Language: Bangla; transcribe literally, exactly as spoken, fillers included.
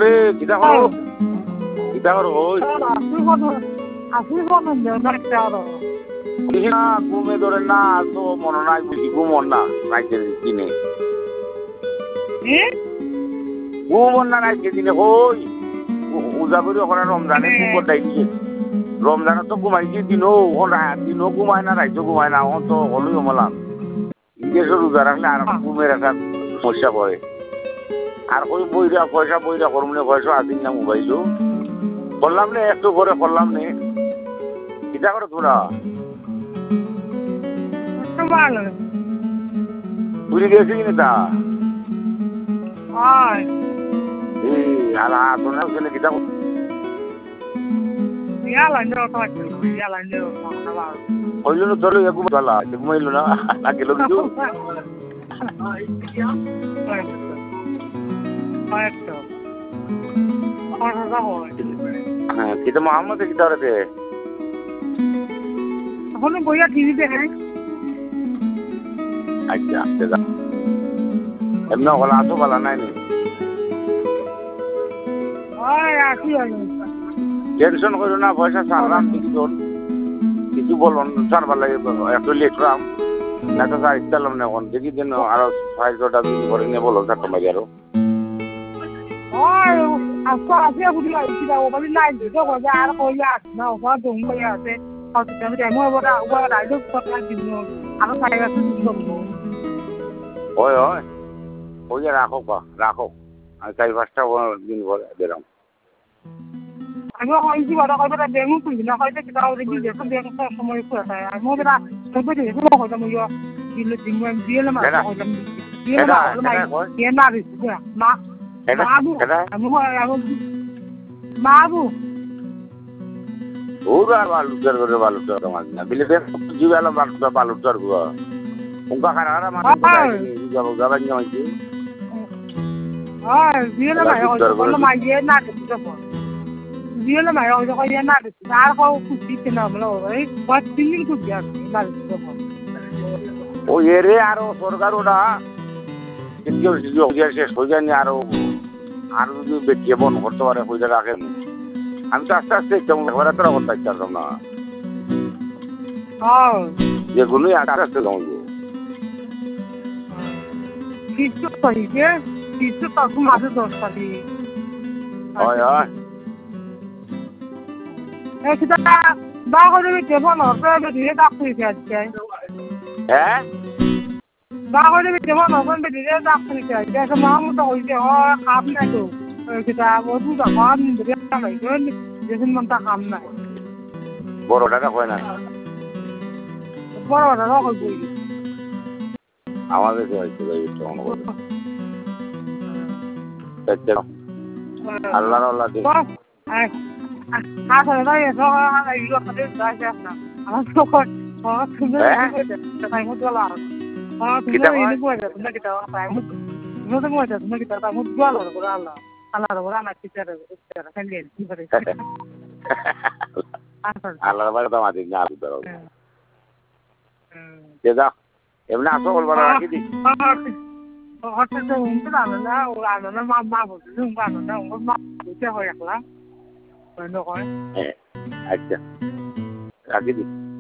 রে কিটা করো কিটা করো ওই না ঘুমে ধরে না তো মনে নাই বুঝি ঘুমন না রাইতের দিনে ঘুমন না রাইতের দিনে হই উজা করি ওখানে রমজানে ঘুম করতে রমজানে তো ঘুমাইছি দিনও দিনও ঘুমায় না রাইতেও ঘুমায় না এখন তো হলোই হমলাম ইংরেজের রোজা রাখলে আর ঘুমের একটা সমস্যা পড়ে আর ওই বইরা পয়সা বইরা করমনে পয়সা আসিন না মোবাইলও করলাম নে একটু করে করলাম নে কিটা করো তোরা পুরি গেছি কিনা তা এই আর তোরা ওখানে কিটা হইল না তোর একটু ভালো ঘুমাইল না না গেল কিছু হ্যাঁ কিন্তু মোহাম্মদ কিটা রে এখন বইয়া টিভি দেখে আচ্ছা আচ্ছা এমনি বলা তো বলা নাই নি টেনশন করো না পয়সা সারলাম কিছু কিছু বলুন সারবার লাগে একটু লেটরাম না তো সার ইচ্ছালাম না এখন দেখি দিন আরো ছয় ছটা দিন করে নিয়ে বলো চারটা মারি আরো ওই ওই ওই রাখো পা রাখো আমি চারি পাঁচটা দিন পরে দিলাম আমি হয়তো বড় কইবে বেঙ্গু কইবি না হয়তো কিটা ওরে কি দেখো বেঙ্গু সময় কই আছে আমি বেটা কইবে যে পুরো হয়তো মই দিলে দিন দিলে মা হয়তো দিলে মা কে না দিছে মা বাবু আমি আমি বাবু ওরা বালুচর করে বালুচর মাছ না বিলে দেন জিবালা বালুচর বালুচর গো উনকা খারা মানে যাব যাবেন যাইছি হ্যাঁ দিলে মা হয়তো মা ইয়ে না দিছে Dia lah mai orang kaya nak, dar kau kucing kena malah orang, buat tinggal kucing dar itu. Oh ye re aro sorgar udah, kitiu kitiu dia sih soalnya ni aro, aro tu betul bon horto orang kau jaga kan. Kami tu asas sih cuma orang tu orang tak cakap na. Oh. Ye gunu ya asas tu kamu tu. Kitu tadi je, kitu tak tu masih dos tadi. Oh ya. Eh kita dah kau ni telefon orang tu dia tak kuih aja. Eh? Dah kau ni telefon orang tu dia tak kuih aja. Jadi mahu tu kau ini oh kam ni tu. Kita waktu dah kam ni dia tak lagi kan. Jadi mana kam ni. Boros ada kau na? Boros ada kau kuih. Awak tu itu lagi tu orang kau. Betul. Allah Allah tu. Eh. Ah, kalau dah ya, so ah, itu apa dia dah siapa? Ah, so kau, ah, sebenarnya kita tak mahu jual lah. Ah, sebenarnya ini gua aja, sebenarnya kita tak mahu. Sebenarnya gua aja, sebenarnya kita tak mahu jual lah, kalau Allah, Allah, Allah nak kita kita sendiri, sendiri. Allah baru tahu mati nyala tu. Jadi, emang apa kalau baru lagi di? Ah, tu untuk apa na? Orang na mama mama, tu untuk apa na? Orang mama tu siapa yang lah? Benar kan? Eh, aja. Lagi di.